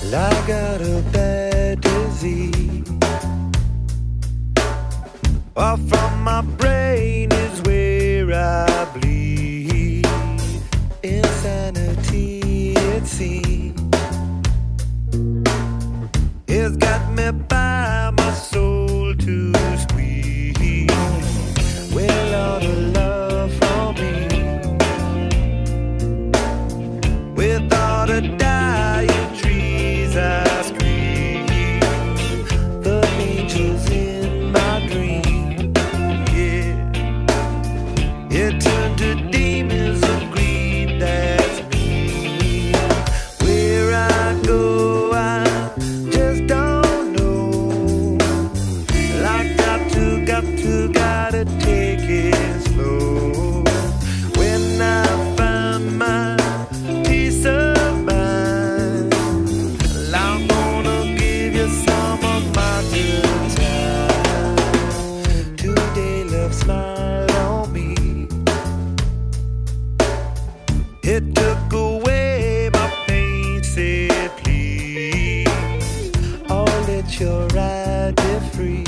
I got a bad disease. Off from my brain is where I bleed. Insanity, it seems. It's got me by my soul to squeeze. Well, all the love from me. With all the dying trees I scream. The angels in my dream. Yeah. It turned to demons of greed, that's me. Where I go, I just don't know. Like gotta take it slow. When I find my peace of mind, I'm gonna give you some of my good time. Today love smiled on me. It took away my pain, said please, oh let your ride be free.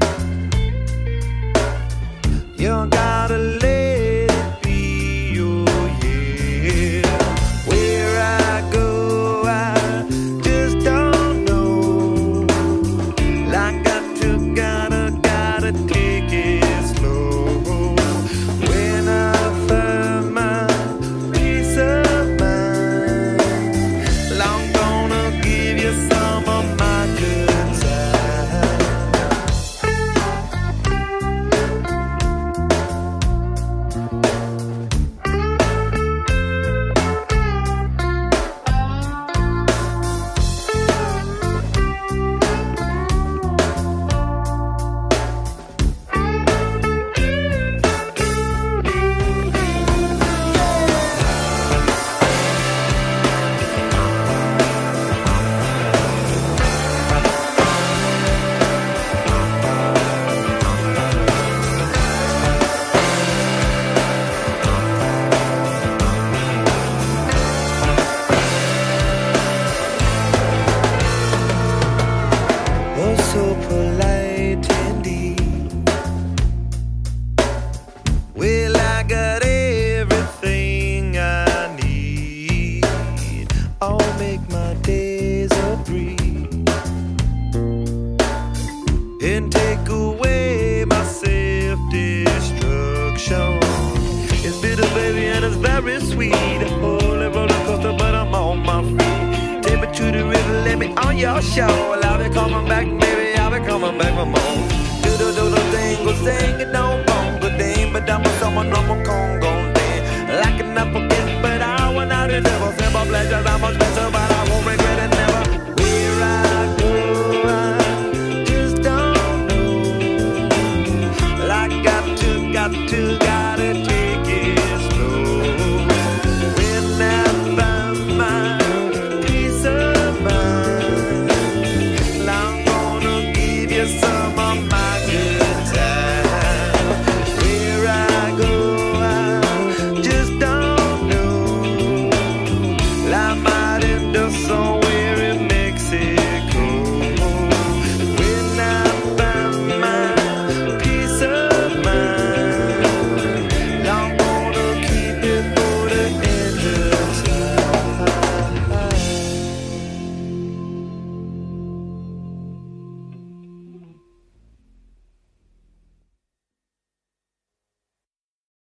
You gotta let it be, oh yeah. Where I go, I just don't know. Like gotta take it slow. When I find my peace of mind, I'm gonna give you some of my good time. Oh, so polite indeed. Well, I got everything I need. I'll make my days a breeze and take away my self-destruction. It's bitter, baby, and it's very sweet. Holy roller coaster, but I'm on my feet. Take me to the river, let me on your show. I'll be coming back, baby, I'll be coming back for more. Do thing, go sing it, don't bongo ding. But I'm someone, I'm a Congo ding. Like an apple kiss, but I want out the devil. Simple pleasure, I'm a